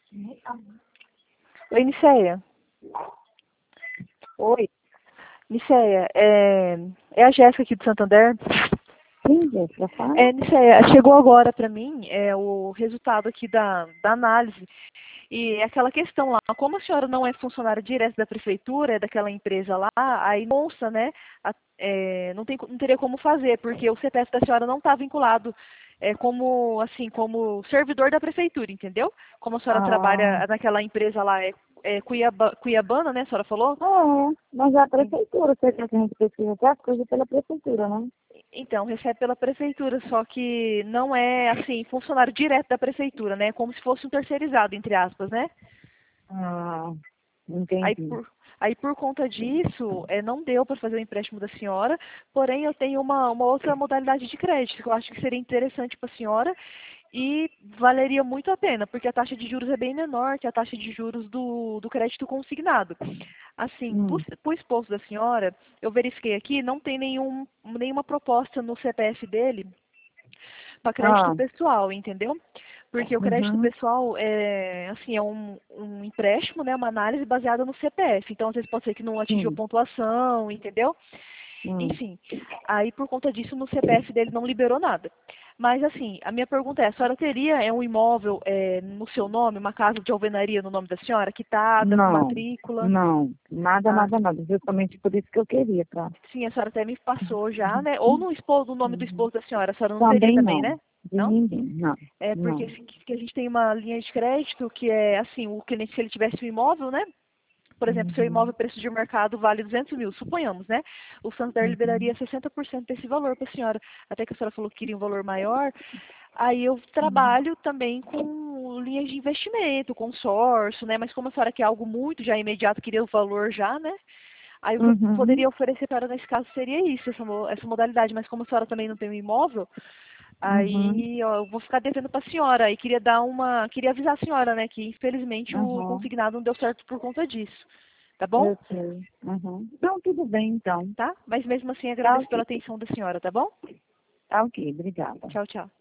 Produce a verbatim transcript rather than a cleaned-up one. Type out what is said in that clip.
Oi, Niceia. Oi, Niceia, é, é a Jéssica aqui do Santander. sim, Jéssica, fala. É, Niceia, chegou agora para mim é, o resultado aqui da, da análise. E é aquela questão lá, como a senhora não é funcionária direta da prefeitura, é daquela empresa lá, aí nossa, né, a- é, não, tem, não teria como fazer, porque o C P F da senhora não está vinculado é, como, assim, como servidor da prefeitura, entendeu? Como a senhora Ah, trabalha naquela empresa lá, é, é Cuiaba, Cuiabana, né, a senhora falou? é, mas é a prefeitura, você quer que a gente pesquisa até as coisas pela prefeitura, né? Então, recebe pela prefeitura, só que não é, assim, funcionário direto da prefeitura, né? Como se fosse um terceirizado, entre aspas, né? Ah, Aí entendi. por, aí por conta disso, é, não deu para fazer o empréstimo da senhora, porém eu tenho uma, uma outra modalidade de crédito que eu acho que seria interessante para a senhora e valeria muito a pena, porque a taxa de juros é bem menor que a taxa de juros do, do crédito consignado. Assim, Hum. para o esposo da senhora, eu verifiquei aqui, não tem nenhum, nenhuma proposta no C P F dele para crédito Ah, pessoal, entendeu? Porque o crédito uhum, pessoal é, assim, é um, um empréstimo, né, uma análise baseada no C P F. Então, às vezes pode ser que não atingiu sim, pontuação, entendeu? hum. Enfim, aí por conta disso no C P F dele não liberou nada. Mas assim, a minha pergunta é, a senhora teria é, um imóvel é, no seu nome, uma casa de alvenaria no nome da senhora, quitada, com Não, matrícula? não, nada, Ah, nada, nada. Justamente por isso que eu queria, tá? sim, a senhora até me passou já, né? Ou no, esposo, no nome do Uhum. esposo da senhora, a senhora não teria Também também, não, né? de Não? ninguém, não, É porque não. assim, que a gente tem uma linha de crédito que é assim, o cliente, se ele tivesse um imóvel, né? Por exemplo, seu Uhum, imóvel preço de mercado vale duzentos mil, suponhamos, né? O Santander liberaria uhum, sessenta por cento desse valor para a senhora. Até que a senhora falou que queria um valor maior. Aí eu uhum, trabalho também com linhas de investimento, consórcio, né? Mas como a senhora quer algo muito já imediato, queria o valor já, né? Aí o que eu uhum, poderia oferecer para ela nesse caso seria isso, essa, mo- essa modalidade. Mas como a senhora também não tem um imóvel, uhum, aí ó, eu vou ficar devendo para a senhora. E queria dar uma, queria avisar a senhora, né, que infelizmente o uhum. consignado não deu certo por conta disso. Tá bom? Eu sei. Uhum. Então, tudo bem, então. Tá? Mas mesmo assim Tá agradeço ok. pela atenção da senhora, tá bom? Tá ok, obrigada. Tchau, tchau.